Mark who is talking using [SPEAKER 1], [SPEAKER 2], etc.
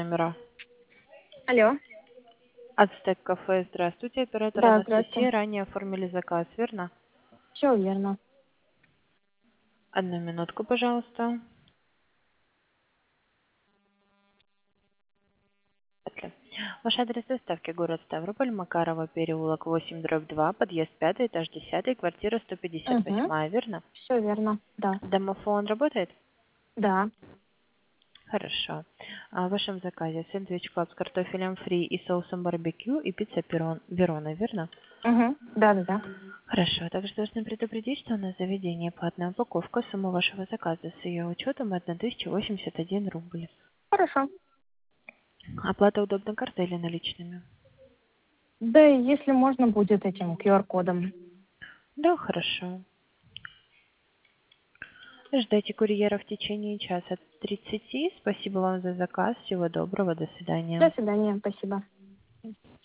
[SPEAKER 1] Номера.
[SPEAKER 2] Алло.
[SPEAKER 1] Ацтек кафе. Здравствуйте, оператор
[SPEAKER 2] Да, здравствуйте.
[SPEAKER 1] Анастасия. Ранее оформили заказ, верно?
[SPEAKER 2] Все верно.
[SPEAKER 1] Одну минутку, пожалуйста. Ваш адрес доставки город Ставрополь, Макарова, переулок 8/2, подъезд 5, этаж 10, квартира
[SPEAKER 2] Угу.
[SPEAKER 1] 158, верно?
[SPEAKER 2] Все верно. Да.
[SPEAKER 1] Домофон работает?
[SPEAKER 2] Да.
[SPEAKER 1] Хорошо. В вашем заказе сэндвич клаб с картофелем фри и соусом барбекю и пицца Верона, верно?
[SPEAKER 2] Угу. Да, да, да.
[SPEAKER 1] Хорошо. Также должны предупредить, что у нас заведение платная упаковка. Сумма вашего заказа с ее учетом 1081 рубль.
[SPEAKER 2] Хорошо.
[SPEAKER 1] Оплата удобно картой или наличными?
[SPEAKER 2] Да, и если можно будет этим QR-кодом.
[SPEAKER 1] Да, хорошо. Ждайте курьера в течение часа 30. Спасибо вам за заказ. Всего доброго. До
[SPEAKER 2] До
[SPEAKER 1] свидания.
[SPEAKER 2] свидания. Спасибо.